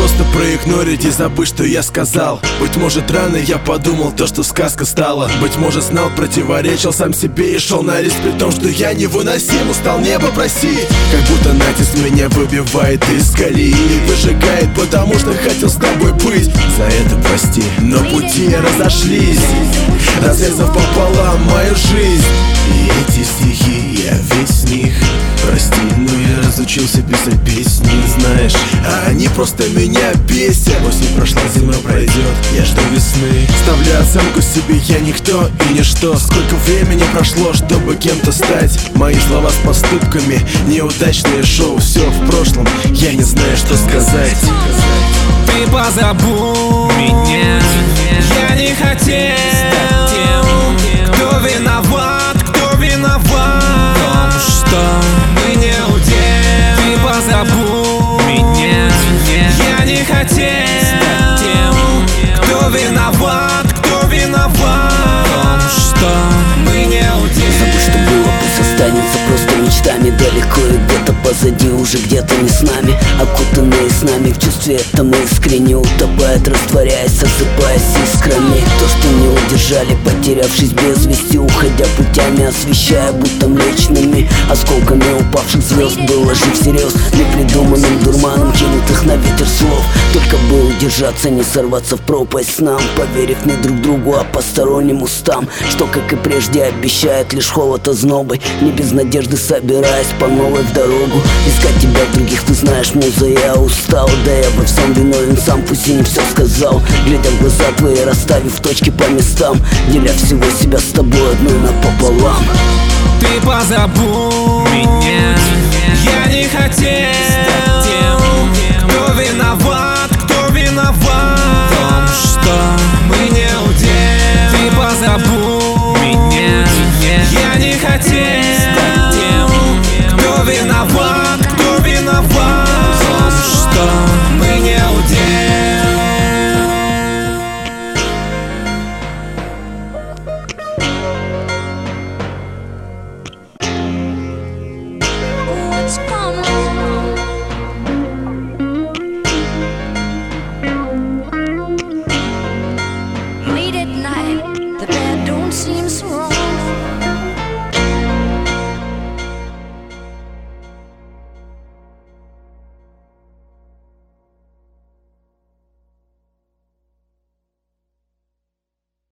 просто проигнорить и забыть, что я сказал. Быть может, рано я подумал то, что сказка стала. Быть может, знал, противоречил сам себе и шел на риск, при том, что я невыносим. Устал небо просить, как будто натиск меня выбивает из колеи и выжигает, потому что хотел с тобой быть. За это прости, но пути разошлись, разрезав пополам мою жизнь. И эти стихи, я весь в них. Прости, но я разучился писать песни, знаешь, а они просто меня бесят. Осень прошла, зима пройдет, я жду весны. Ставлю оценку себе, я никто и ничто. Сколько времени прошло, чтобы кем-то стать. Мои слова с поступками, неудачное шоу, все в прошлом, я не знаю, что сказать. Ты позабудь меня, я не хотел. Кто виноват, кто виноват в том, что мы не удел. Ты позабудь меня, я не хотел. Кто виноват, кто виноват в том, что мы не удел. Забудь, что было, пусть останется просто мечтами. Далеко и где-то позади, уже где-то не с нами. Окутанные с нами в чувстве этом искренне утопает, растворяясь, осыпаясь искрами. То, что не удержали, потерявшись без вести, уходя путями, освещая будто млечными осколками упавших звезд. Было жив всерьез, непридуманным дурманом кинутых на ветер слов. Только бы удержаться, не сорваться в пропасть с нам, поверив не друг другу, а посторонним устам, что, как и прежде, обещает лишь холод ознобой. Не без надежды собираясь по новой в дорогу, искать тебя в других, ты знаешь, муза, я устал. Да я во всем виновен сам, пусть и не все сказал. Глядя в глаза твои, расставив точки по местам, деля всего себя с тобой одной напополам. Ты позабудь меня, я не хотел. Кто виноват, кто виноват в том, что мы не удел. Ты позабудь меня, я не хотел. Кто виноват, кто виноват в том, что мы не удел. What's gone wrong? Late at night, the bed don't seem so